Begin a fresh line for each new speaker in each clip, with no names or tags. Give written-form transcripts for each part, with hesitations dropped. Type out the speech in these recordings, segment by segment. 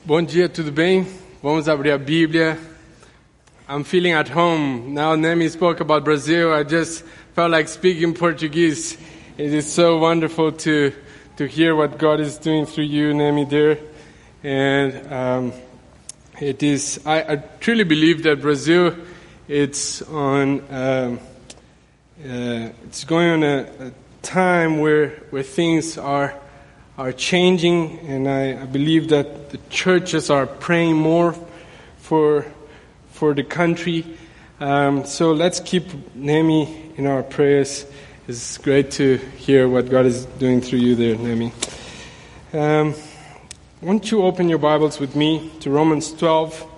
Bom dia, tudo bem? Vamos abrir a Bíblia. I'm feeling at home. Now Nemi spoke about Brazil. I just felt like speaking Portuguese. It is so wonderful to hear what God is doing through you, Nemi, dear. And it is. I truly believe that Brazil, it's on. It's going on a time where things are changing, and I believe that the churches are praying more for the country. So let's keep Nemi in our prayers. It's great to hear what God is doing through you there, Nemi. Won't you open your Bibles with me to Romans 12,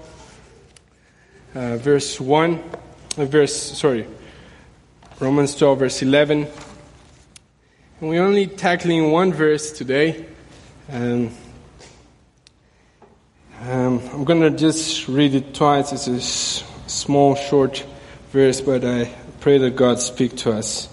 Romans 12, verse 11. And we're only tackling one verse today. I'm going to just read it twice. It's a small, short verse, but I pray that God speak to us.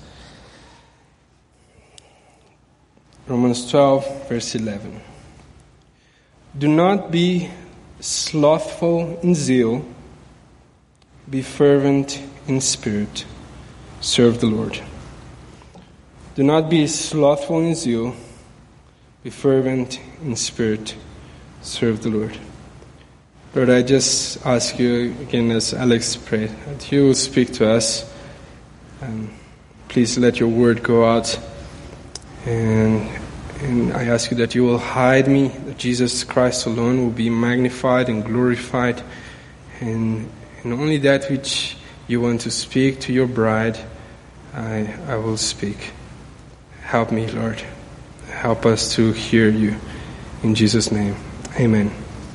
Romans 12, verse 11. Do not be slothful in zeal. Be fervent in spirit. Serve the Lord. Do not be slothful in zeal. Be fervent in spirit. Serve the Lord. Lord, I just ask you again, as Alex prayed, that you will speak to us. Please let your word go out. And I ask you that you will hide me, that Jesus Christ alone will be magnified and glorified. And only that which you want to speak to your bride, I will speak. Help me, Lord. Help us to hear you. In Jesus' name, amen.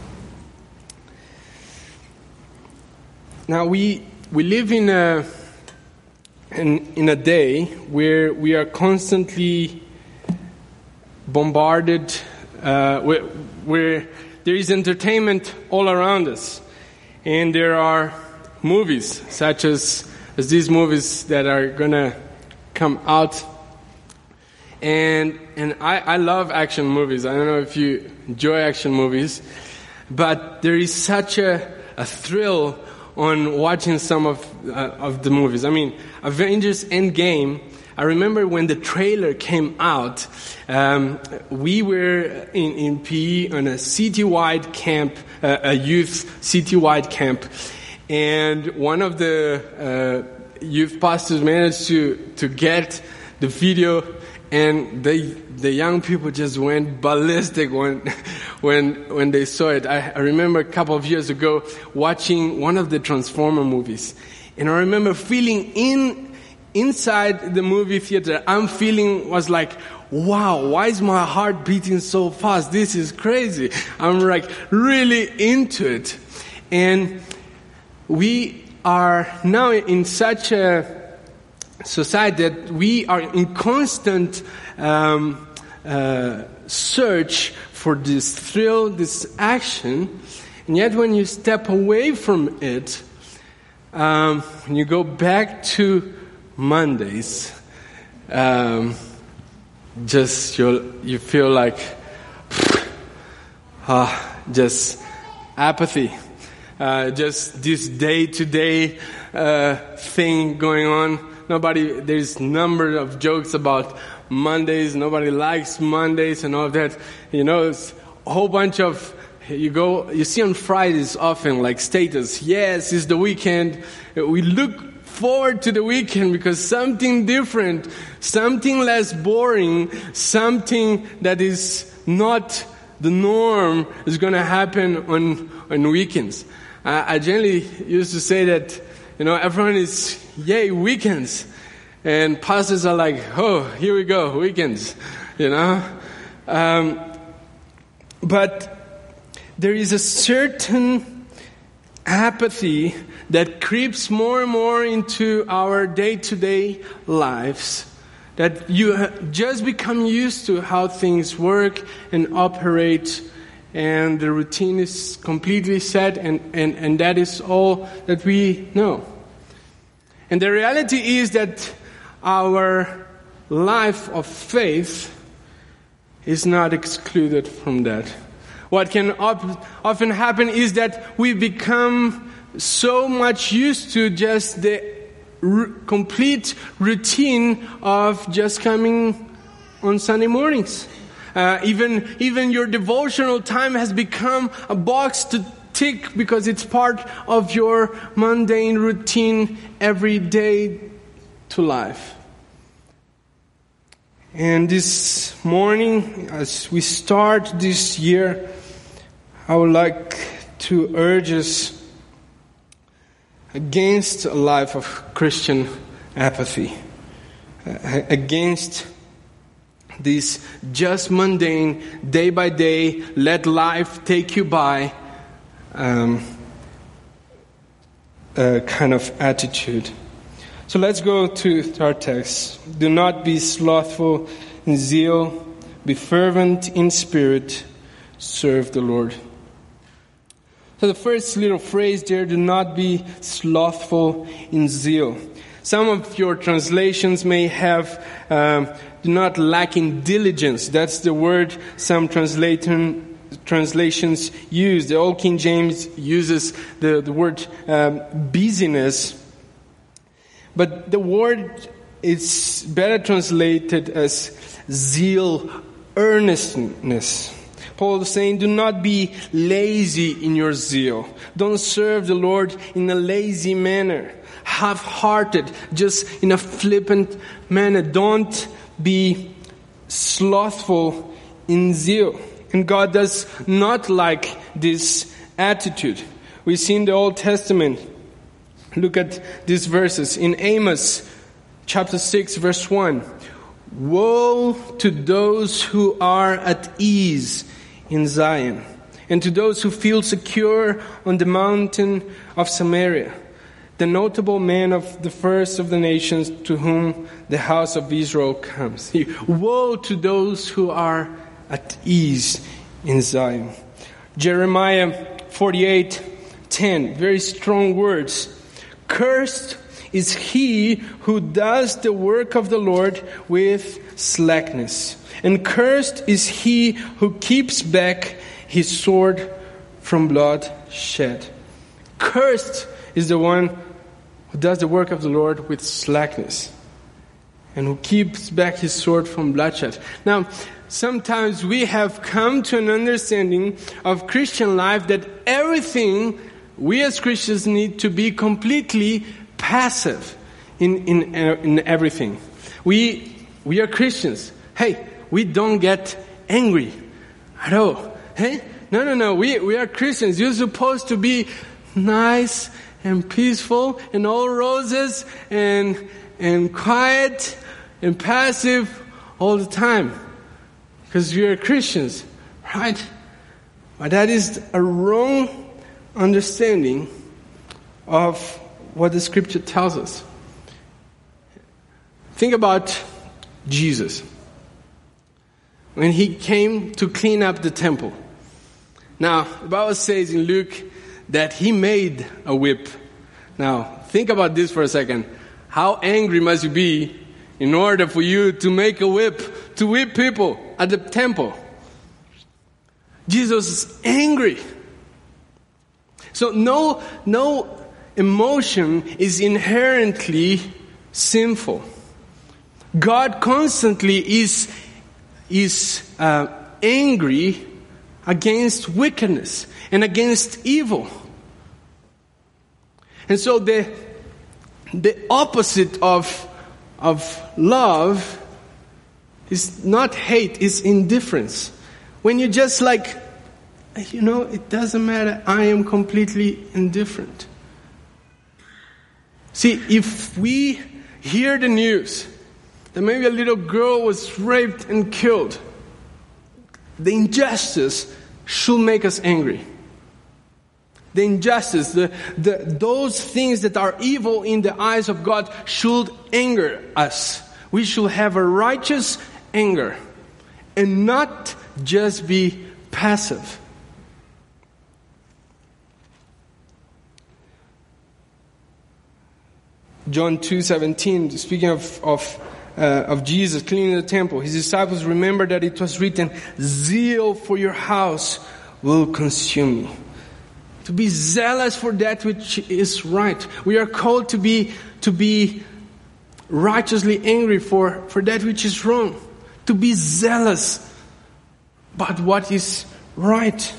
Now we live in a day where we are constantly bombarded, where there is entertainment all around us, and there are movies such as these movies that are gonna come out. And I love action movies. I don't know if you enjoy action movies, but there is such a thrill on watching some of the movies. I mean, Avengers Endgame, I remember when the trailer came out, we were in PE on a citywide camp, a youth citywide camp, and one of the youth pastors managed to get the video. And the young people just went ballistic when they saw it. I remember a couple of years ago watching one of the Transformer movies, and I remember feeling inside the movie theater. Was like, wow, why is my heart beating so fast? This is crazy. I'm like really into it, and we are now in such a society that we are in constant search for this thrill, this action, and yet when you step away from it, when you go back to Mondays, just you feel like just apathy, just this day-to-day thing going on. There's number of jokes about Mondays. Nobody likes Mondays and all of that. You know, it's a whole bunch of, you see on Fridays often like status. Yes, it's the weekend. We look forward to the weekend because something different, something less boring, something that is not the norm is going to happen on weekends. I generally used to say that, everyone is, yay, weekends. And pastors are like, oh, here we go, weekends, But there is a certain apathy that creeps more and more into our day-to-day lives, that you just become used to how things work and operate, and the routine is completely set, and that is all that we know. And the reality is that our life of faith is not excluded from that. What can often happen is that we become so much used to just the complete routine of just coming on Sunday mornings. Even your devotional time has become a box to tick because it's part of your mundane routine every day to life. And this morning, as we start this year, I would like to urge us against a life of Christian apathy, against this just mundane, day by day, let life take you by kind of attitude. So let's go to our text. Do not be slothful in zeal, be fervent in spirit, serve the Lord. So the first little phrase there, do not be slothful in zeal. Some of your translations may have, do not lack in diligence. That's the word some translations use. The Old King James uses the word busyness. But the word is better translated as zeal, earnestness. Paul is saying, do not be lazy in your zeal. Don't serve the Lord in a lazy manner, half-hearted, just in a flippant manner. Don't be slothful in zeal. And God does not like this attitude. We see in the Old Testament, look at these verses. In Amos chapter 6 verse 1. Woe to those who are at ease in Zion, and to those who feel secure on the mountain of Samaria, the notable man of the first of the nations to whom the house of Israel comes. Woe to those who are at ease in Zion. Jeremiah 48:10, very strong words. Cursed is he who does the work of the Lord with slackness, and cursed is he who keeps back his sword from blood shed. Cursed is the one who does the work of the Lord with slackness, and who keeps back his sword from bloodshed. Now, sometimes we have come to an understanding of Christian life that everything we as Christians need to be completely passive in everything. We are Christians. Hey, we don't get angry at all. Hey, no. We are Christians. You're supposed to be nice and peaceful and all roses and quiet and passive all the time, because we are Christians, right? But that is a wrong understanding of what the scripture tells us. Think about Jesus when he came to clean up the temple. Now, the Bible says in Luke that he made a whip. Now, think about this for a second. How angry must you be in order for you to make a whip to whip people at the temple? Jesus is angry. So no emotion is inherently sinful. God constantly is angry against wickedness and against evil. And so the opposite of love is not hate, it's indifference. When you're just like, it doesn't matter, I am completely indifferent. See, if we hear the news that maybe a little girl was raped and killed, the injustice should make us angry. The injustice, those things that are evil in the eyes of God should anger us. We should have a righteous anger and not just be passive. John 2:17, speaking of Jesus cleaning the temple, his disciples remembered that it was written, "Zeal for your house will consume me. To be zealous for that which is right. We are called to be righteously angry for that which is wrong. To be zealous about what is right.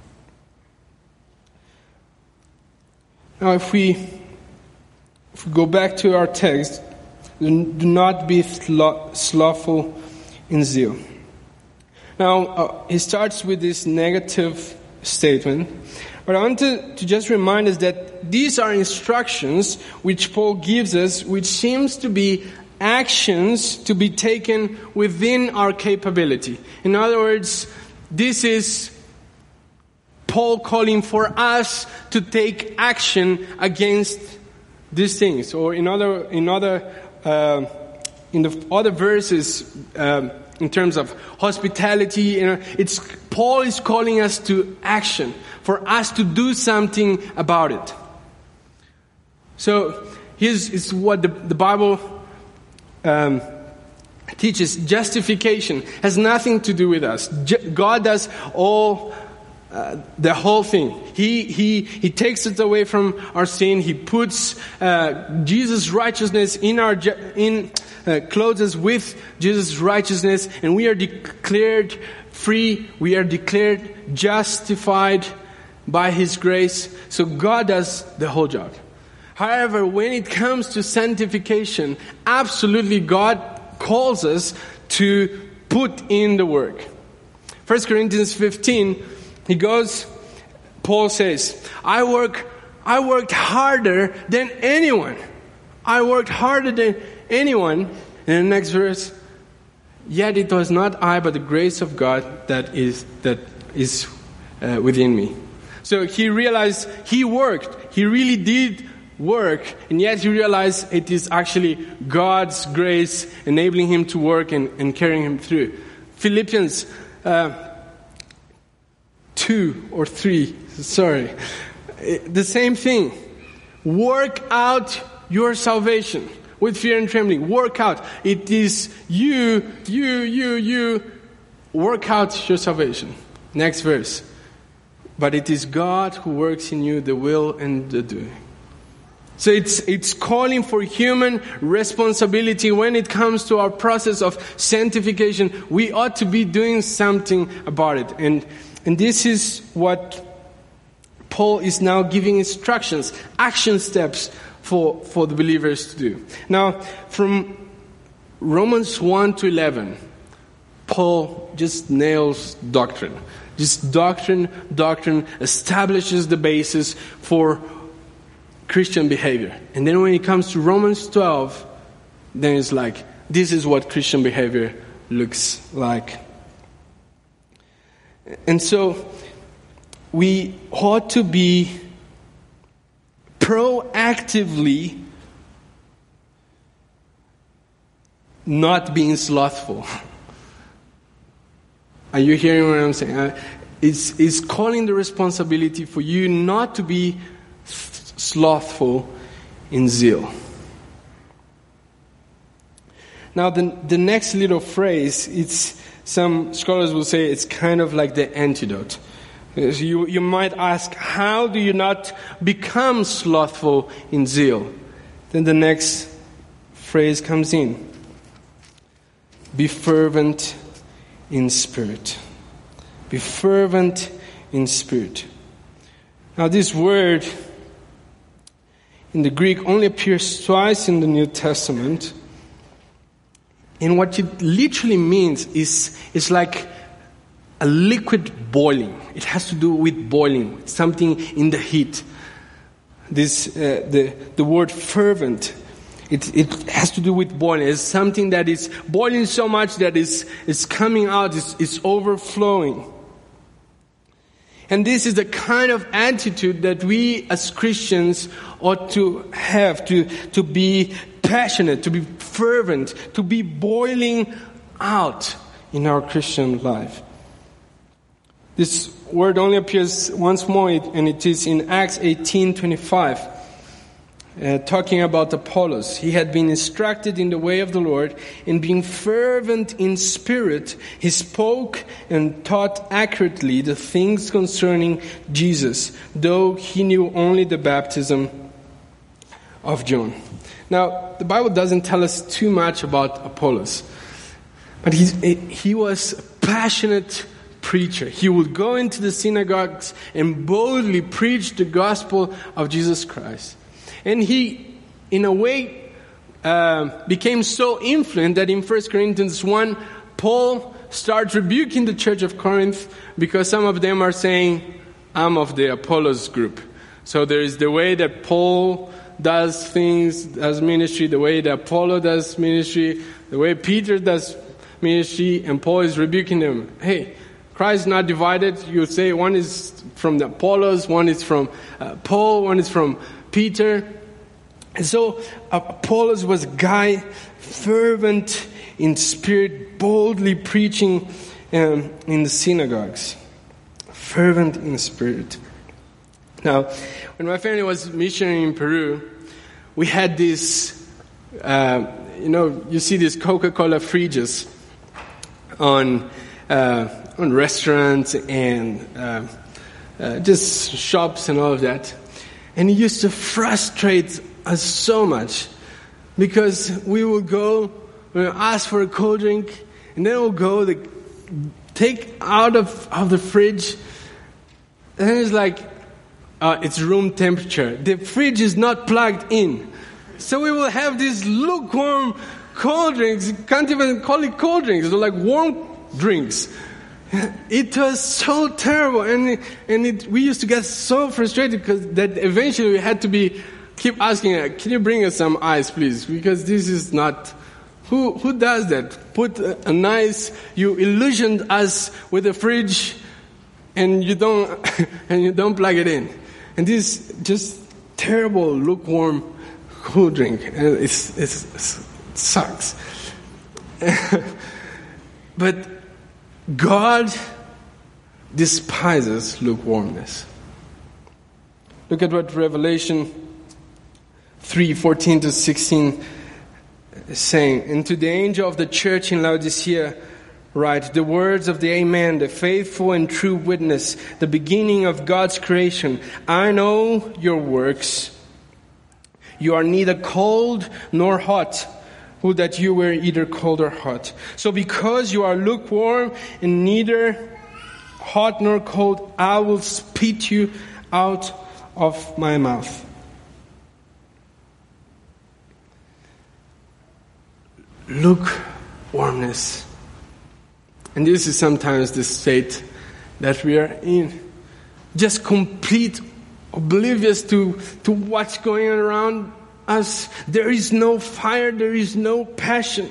Now if we go back to our text, do not be slothful in zeal. Now, he starts with this negative statement. But I want to just remind us that these are instructions which Paul gives us, which seems to be actions to be taken within our capability. In other words, this is Paul calling for us to take action against these things. Or in the other verses, in terms of hospitality, Paul is calling us to action, for us to do something about it. So here's what the Bible teaches. Justification has nothing to do with us. God does all the whole thing. He takes us away from our sin. He puts Jesus' righteousness clothes us with Jesus' righteousness, and we are declared free. We are declared justified by His grace. So God does the whole job. However, when it comes to sanctification, absolutely God calls us to put in the work. 1 Corinthians 15, Paul says, I worked harder than anyone. I worked harder than anyone. In the next verse, yet it was not I, but the grace of God that is within me. So he realized he worked. He really did work, and yet he realized it is actually God's grace enabling him to work and carrying him through. Philippians 2 or 3, the same thing. Work out your salvation with fear and trembling. Work out. It is you work out your salvation. Next verse. But it is God who works in you the will and the doing. So it's calling for human responsibility when it comes to our process of sanctification. We ought to be doing something about it. And this is what Paul is now giving instructions, action steps for the believers to do. Now, from Romans 1 to 11, Paul just nails doctrine. Just doctrine establishes the basis for Christian behavior. And then when it comes to Romans 12, then it's like, this is what Christian behavior looks like. And so, we ought to be proactively not being slothful. Are you hearing what I'm saying? It's calling the responsibility for you not to be slothful in zeal. Now, the next little phrase, some scholars will say it's kind of like the antidote. You might ask, how do you not become slothful in zeal? Then the next phrase comes in. Be fervent in spirit. Be fervent in spirit. Now this word in the Greek only appears twice in the New Testament. And what it literally means is like a liquid boiling. It has to do with boiling, something in the heat. The word fervent, it has to do with boiling. It's something that is boiling so much that is coming out, is overflowing. And this is the kind of attitude that we as Christians ought to have, to be passionate, to be fervent, to be boiling out in our Christian life. This word only appears once more, and it is in Acts 18:25. talking about Apollos. He had been instructed in the way of the Lord, and being fervent in spirit, he spoke and taught accurately the things concerning Jesus, though he knew only the baptism of John. Now, the Bible doesn't tell us too much about Apollos, but he was a passionate preacher. He would go into the synagogues and boldly preach the gospel of Jesus Christ. And he, in a way, became so influential that in 1 Corinthians 1, Paul starts rebuking the church of Corinth because some of them are saying, I'm of the Apollos group. So there is the way that Paul does things, does ministry, the way that Apollo does ministry, the way Peter does ministry, and Paul is rebuking them. Hey, Christ is not divided. You say one is from the Apollos, one is from Paul, one is from Peter. And so Apollos was a guy fervent in spirit, boldly preaching in the synagogues. Fervent in spirit. Now, when my family was missionary in Peru, we had this, you see these Coca-Cola fridges on restaurants and just shops and all of that. And it used to frustrate us so much because we would go, ask for a cold drink, and then we'll go, take out of the fridge, and it's like, it's room temperature. The fridge is not plugged in. So we will have these lukewarm cold drinks. You can't even call it cold drinks. They're like warm drinks. It was so terrible. And we used to get so frustrated because that eventually we had to keep asking, can you bring us some ice, please? Because this is not... Who does that? Put you illusioned us with a fridge and you don't plug it in. And this just terrible lukewarm cool drink. It sucks. But God despises lukewarmness. Look at what Revelation 3:14-16 is saying. And to the angel of the church in Laodicea write, the words of the Amen, the faithful and true witness, the beginning of God's creation. I know your works. You are neither cold nor hot. Would that you were either cold or hot. So because you are lukewarm and neither hot nor cold, I will spit you out of my mouth. Lukewarmness. And this is sometimes the state that we are in. Just complete oblivious to what's going on around us. There is no fire, there is no passion.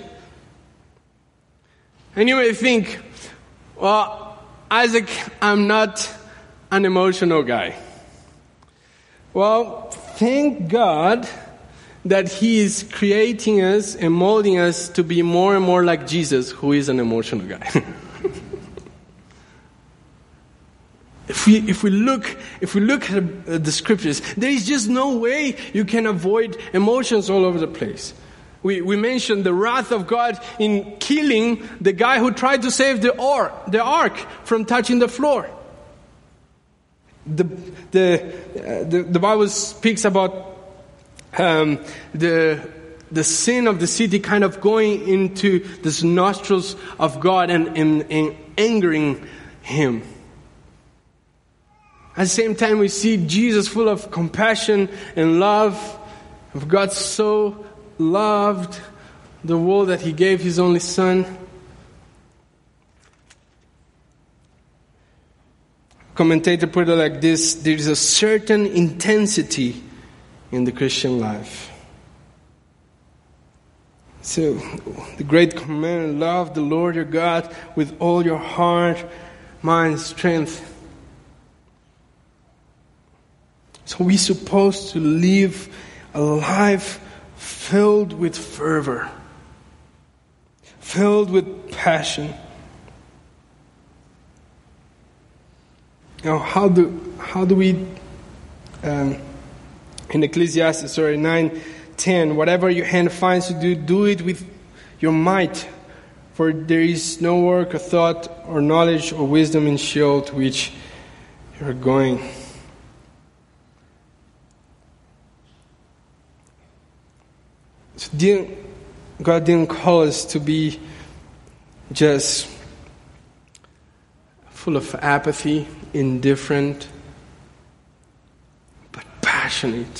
And you may think, well, Isaac, I'm not an emotional guy. Well, thank God that He is creating us and molding us to be more and more like Jesus, who is an emotional guy. If we look at the scriptures, there is just no way you can avoid emotions all over the place. We mentioned the wrath of God in killing the guy who tried to save the ark from touching the floor. The Bible speaks about the sin of the city kind of going into the nostrils of God and angering Him. At the same time, we see Jesus full of compassion and love. God so loved the world that He gave His only Son. Commentator put it like this: there is a certain intensity in the Christian life. So, the great command, love the Lord your God with all your heart, mind, strength. So we're supposed to live a life filled with fervor, filled with passion. Now, how do we in Ecclesiastes 9:10, whatever your hand finds to do, do it with your might. For there is no work or thought or knowledge or wisdom in Sheol to which you are going. So God didn't call us to be just full of apathy, indifferent, but passionate.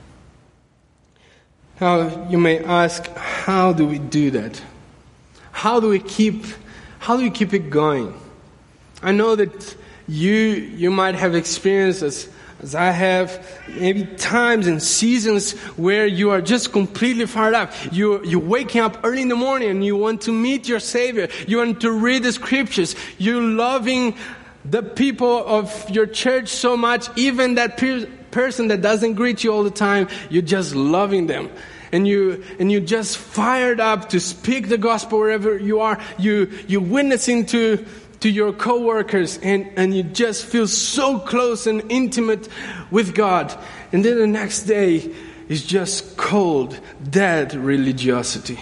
Now you may ask, how do we do that? How do we keep it going? I know that you might have experienced as I have, maybe times and seasons where you are just completely fired up. You're waking up early in the morning and you want to meet your Savior. You want to read the scriptures. You're loving the people of your church so much, even that person that doesn't greet you all the time, you're just loving them. And you just fired up to speak the gospel wherever you are. You're witnessing to your coworkers, and you just feel so close and intimate with God. And then the next day is just cold, dead religiosity.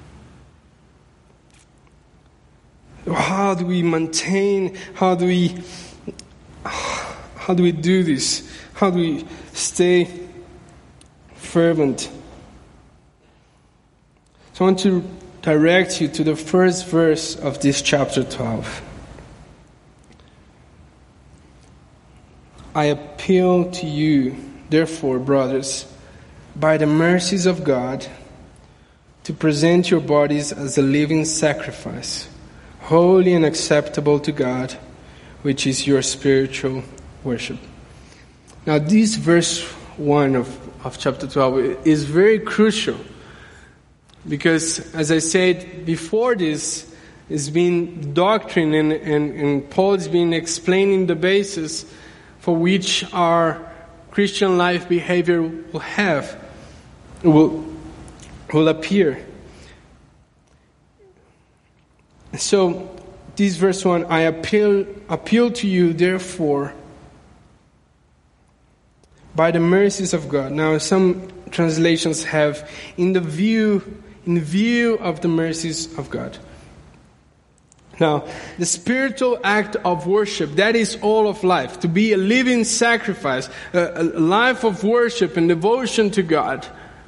How do we maintain? How do we do this? How do we stay fervent? So I want to direct you to the first verse of this chapter 12. I appeal to you, therefore, brothers, by the mercies of God, to present your bodies as a living sacrifice, holy and acceptable to God, which is your spiritual worship. Now, this verse 1 of chapter 12 is very crucial, because, as I said before, this has been doctrine, and Paul has been explaining the basis for which our Christian life behavior will appear. So, this verse 1, I appeal to you, therefore, by the mercies of God. Now, some translations have, in view of the mercies of God. Now, the spiritual act of worship, that is all of life. To be a living sacrifice, a life of worship and devotion to God.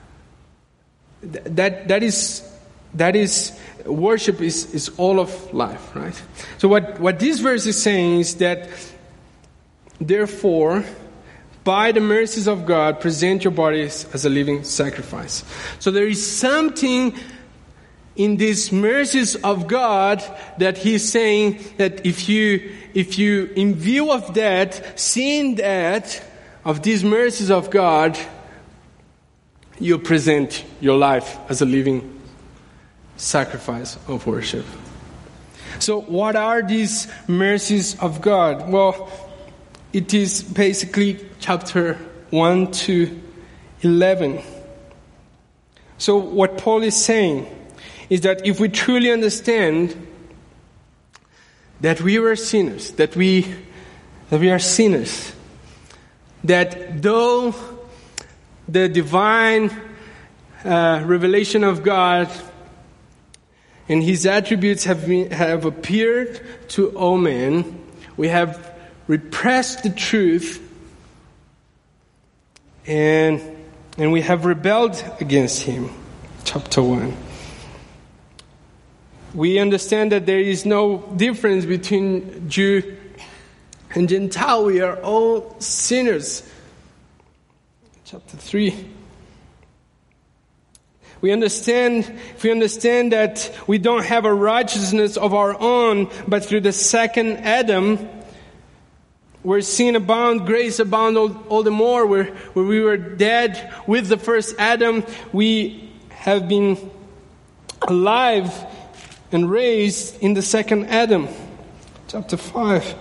That is worship is all of life, right? So what this verse is saying is that, therefore, by the mercies of God, present your bodies as a living sacrifice. So there is something in these mercies of God that He's saying that if you, in view of that, seeing that, of these mercies of God, you present your life as a living sacrifice of worship. So what are these mercies of God? Well, it is basically chapter 1 to 11. So what Paul is saying is that if we truly understand that we were sinners, that we are sinners, that though the divine revelation of God and His attributes have appeared to all men, we have repressed the truth, and we have rebelled against Him. Chapter 1. We understand that there is no difference between Jew and Gentile. We are all sinners. Chapter 3. If we understand that we don't have a righteousness of our own, but through the second Adam, where sin abound, grace abound all the more. Where we were dead with the first Adam, we have been alive and raised in the second Adam. Chapter 5.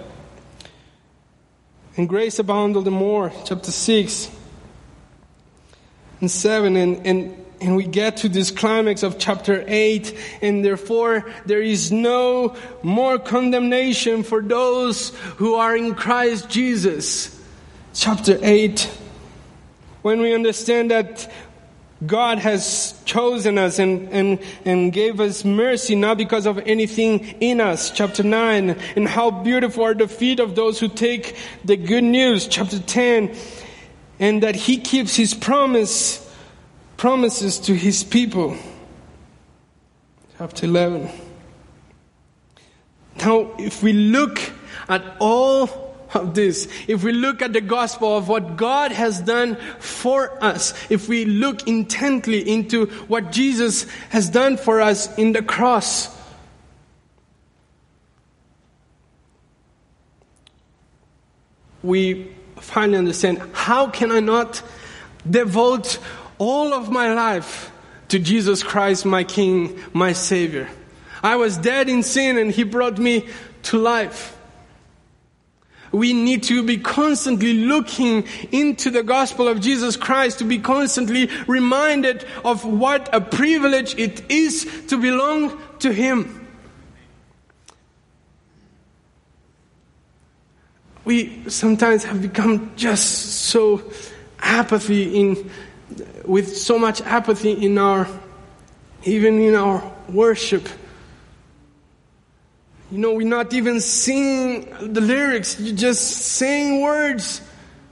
And grace abound all the more. Chapter 6 and 7. And we get to this climax of chapter 8. And therefore there is no more condemnation for those who are in Christ Jesus. Chapter 8. when we understand that God has chosen us and gave us mercy, not because of anything in us, chapter 9, and how beautiful are the feet of those who take the good news, chapter 10, and that He keeps His promises to His people, chapter 11. Now, if we look at all of this, if we look at the gospel of what God has done for us, if we look intently into what Jesus has done for us in the cross, we finally understand, how can I not devote all of my life to Jesus Christ, my King, my Savior? I was dead in sin and He brought me to life. We need to be constantly looking into the gospel of Jesus Christ, to be constantly reminded of what a privilege it is to belong to Him. We sometimes have become just so with so much apathy even in our worship. We're not even singing the lyrics. You're just saying words.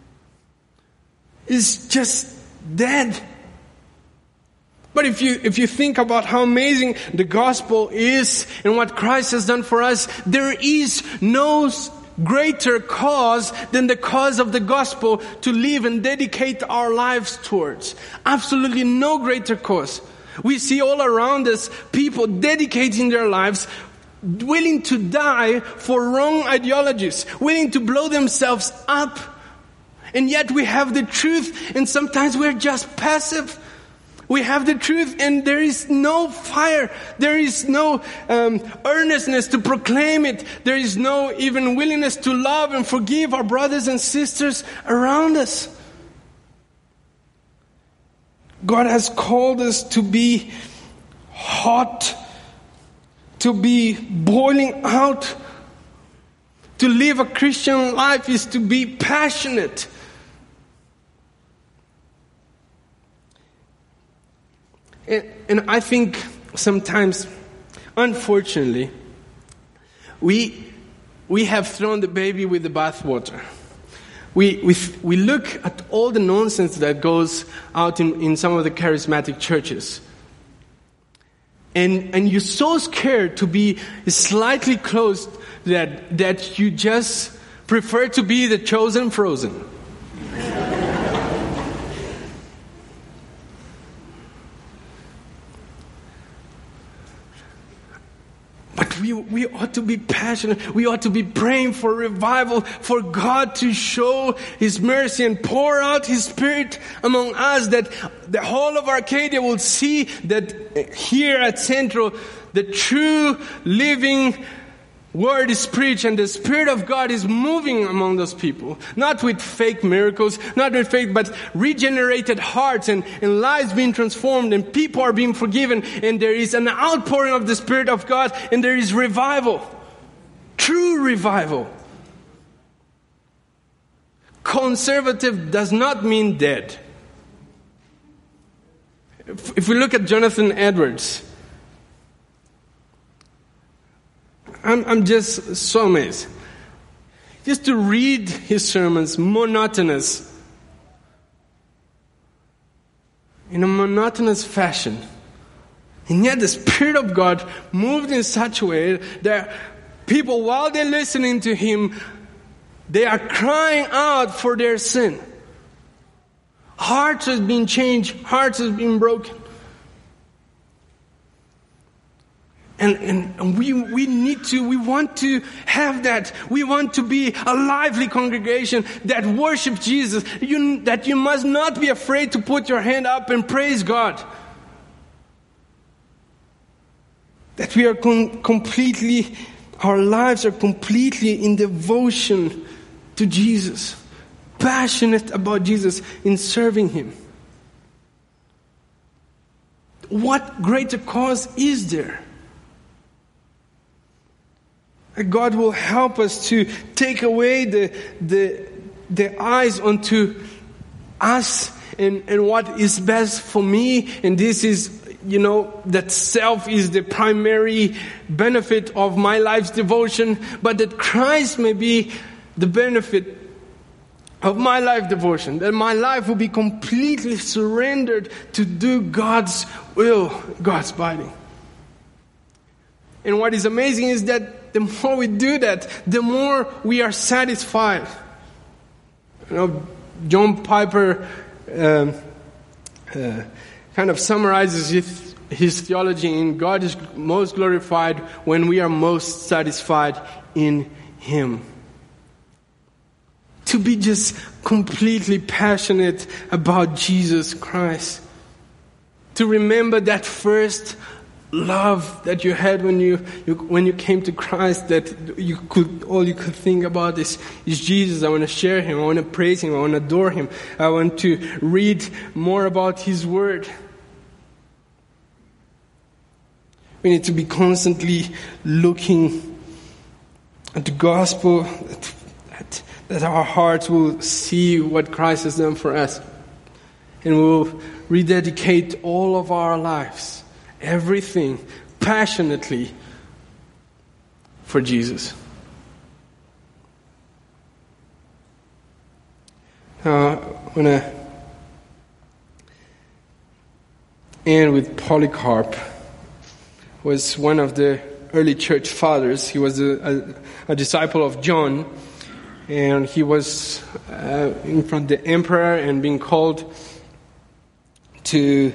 It's just dead. But if you think about how amazing the gospel is and what Christ has done for us, there is no greater cause than the cause of the gospel to live and dedicate our lives towards. Absolutely no greater cause. We see all around us people dedicating their lives, willing to die for wrong ideologies, willing to blow themselves up. And yet we have the truth, and sometimes we're just passive. We have the truth and there is no fire. There is no earnestness to proclaim it. There is no even willingness to love and forgive our brothers and sisters around us. God has called us to be hot, to be boiling out. To live a Christian life is to be passionate. And I think sometimes, unfortunately, we have thrown the baby with the bathwater. We look at all the nonsense that goes out in some of the charismatic churches. And you're so scared to be slightly close that you just prefer to be the chosen frozen. But we ought to be passionate. We ought to be praying for revival, for God to show His mercy and pour out His Spirit among us, that the whole of Arcadia will see that here at Central, the true living Word is preached and the Spirit of God is moving among those people. Not with fake miracles, not with fake, but regenerated hearts and lives being transformed and people are being forgiven and there is an outpouring of the Spirit of God and there is revival. True revival. Conservative does not mean dead. If we look at Jonathan Edwards, I'm just so amazed. Just to read his sermons, monotonous. In a monotonous fashion. And yet the Spirit of God moved in such a way that people, while they're listening to him, they are crying out for their sin. Hearts have been changed. Hearts have been broken. And we want to have that. We want to be a lively congregation that worship Jesus. That you must not be afraid to put your hand up and praise God. That we are our lives are completely in devotion to Jesus. Passionate about Jesus in serving Him. What greater cause is there? God will help us to take away the eyes onto us and what is best for me, and this is, that self is the primary benefit of my life's devotion, but that Christ may be the benefit of my life devotion, that my life will be completely surrendered to do God's will, God's bidding. And what is amazing is that the more we do that, the more we are satisfied. John Piper kind of summarizes his theology in God is most glorified when we are most satisfied in Him. To be just completely passionate about Jesus Christ. To remember that first love that you had when you came to Christ, that all you could think about is Jesus. I want to share Him. I want to praise Him. I want to adore Him. I want to read more about His Word. We need to be constantly looking at the gospel, that our hearts will see what Christ has done for us. And we'll rededicate all of our lives, everything, passionately for Jesus. Now, I want to end with Polycarp. Was one of the early church fathers. He was a disciple of John. And he was in front of the emperor and being called to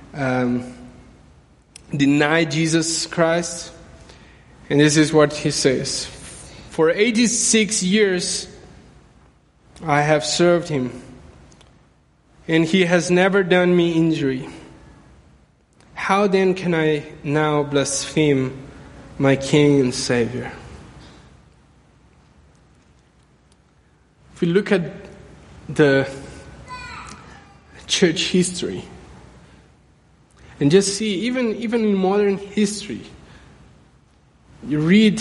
deny Jesus Christ. And this is what he says. For 86 years I have served him, and he has never done me injury. How then can I now blaspheme my King and Savior? If we look at the church history and just see, even in modern history, you read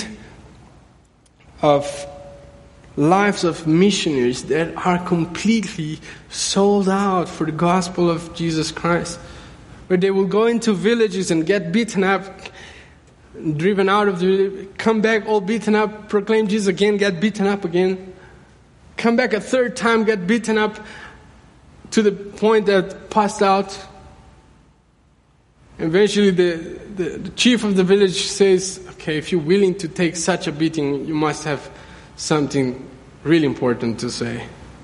of lives of missionaries that are completely sold out for the gospel of Jesus Christ, where they will go into villages and get beaten up, driven out of the, come back all beaten up, proclaim Jesus again, get beaten up again. Come back a third time, get beaten up to the point that passed out. Eventually the chief of the village says, okay, if you're willing to take such a beating, you must have something really important to say.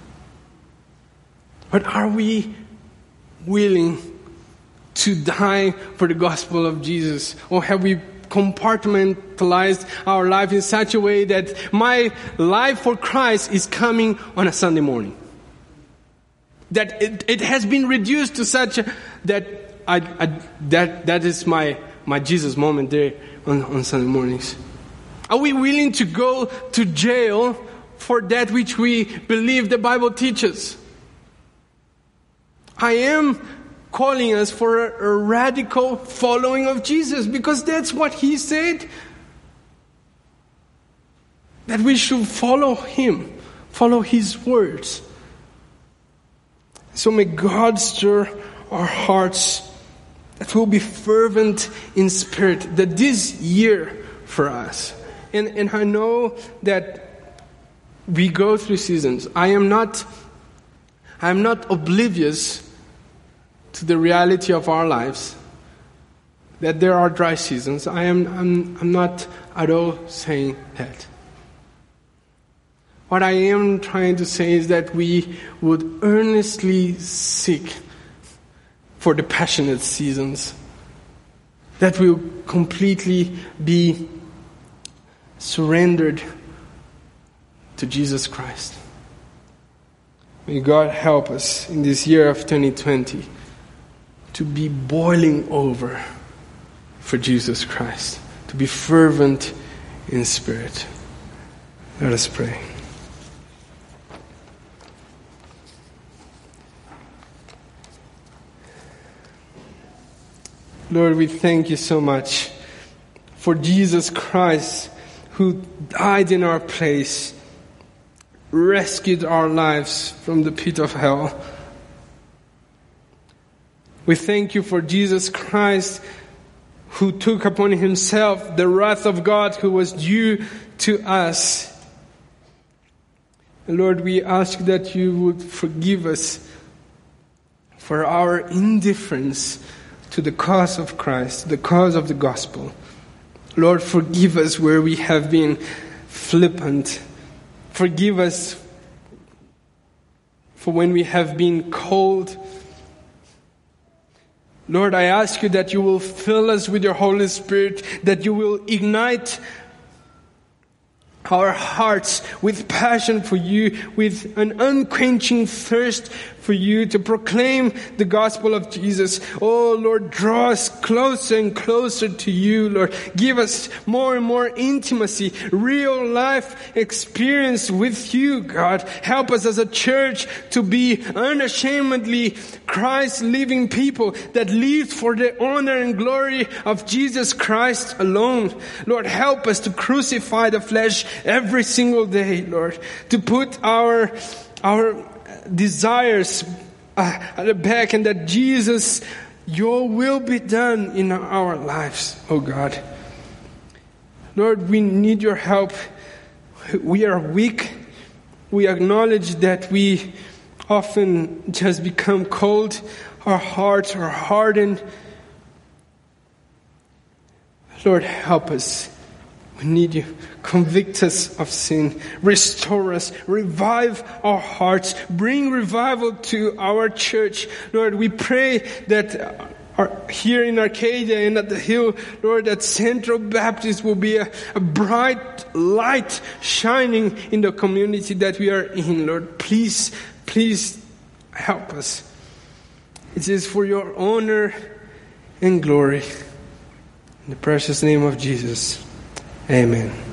But are we willing to die for the gospel of Jesus? Or have we compartmentalized our life in such a way that my life for Christ is coming on a Sunday morning? That it has been reduced to such that that is my Jesus moment there on Sunday mornings. Are we willing to go to jail for that which we believe the Bible teaches? I am calling us for a radical following of Jesus, because that's what He said. That we should follow Him, follow His words. So may God stir our hearts, that we'll be fervent in spirit, that this year for us, and I know that we go through seasons. I am not oblivious to the reality of our lives, that there are dry seasons. I'm not at all saying that. What I am trying to say is that we would earnestly seek for the passionate seasons, that will completely be surrendered to Jesus Christ. May God help us in this year of 2020 to be boiling over for Jesus Christ, to be fervent in spirit. Let us pray. Lord, we thank you so much for Jesus Christ, who died in our place, rescued our lives from the pit of hell, We thank you for Jesus Christ, who took upon himself the wrath of God who was due to us. Lord, we ask that you would forgive us for our indifference to the cause of Christ, the cause of the gospel. Lord, forgive us where we have been flippant. Forgive us for when we have been cold. Lord, I ask you that you will fill us with your Holy Spirit, that you will ignite our hearts with passion for you, with an unquenching thirst for you to proclaim the gospel of Jesus. Oh Lord, draw us closer and closer to you, Lord. Give us more and more intimacy, real life experience with you, God. Help us as a church to be unashamedly Christ-living people that live for the honor and glory of Jesus Christ alone. Lord, help us to crucify the flesh every single day, Lord. To put our desires at the back, and that Jesus, your will be done in our lives, oh God. Lord, we need your help. We are weak. We acknowledge that we often just become cold. Our hearts are hardened. Lord, help us. We need you. Convict us of sin. Restore us. Revive our hearts. Bring revival to our church. Lord, we pray that here in Arcadia and at the Hill, Lord, that Central Baptist will be a bright light shining in the community that we are in, Lord. Please help us. It is for your honor and glory. In the precious name of Jesus. Amen.